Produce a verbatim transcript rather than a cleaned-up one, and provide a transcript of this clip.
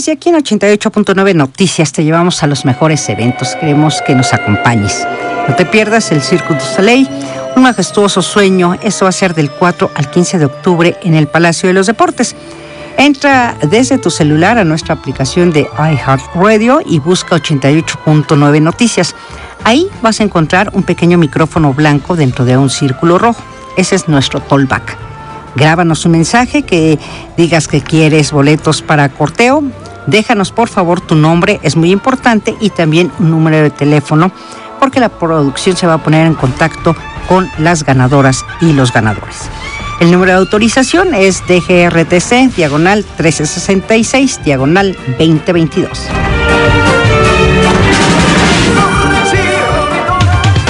Y aquí en ochenta y ocho punto nueve Noticias te llevamos a los mejores eventos. Queremos que nos acompañes. No te pierdas el Cirque du Soleil, un majestuoso sueño. Eso va a ser del cuatro al quince de octubre en el Palacio de los Deportes. Entra desde tu celular a nuestra aplicación de iHeartRadio y busca ochenta y ocho punto nueve Noticias. Ahí vas a encontrar un pequeño micrófono blanco dentro de un círculo rojo. Ese es nuestro tollback. Grábanos un mensaje que digas que quieres boletos para corteo. Déjanos por favor tu nombre, es muy importante, y también un número de teléfono, porque la producción se va a poner en contacto con las ganadoras y los ganadores. El número de autorización es D G R T C, diagonal trece sesenta y seis, diagonal veinte veintidós.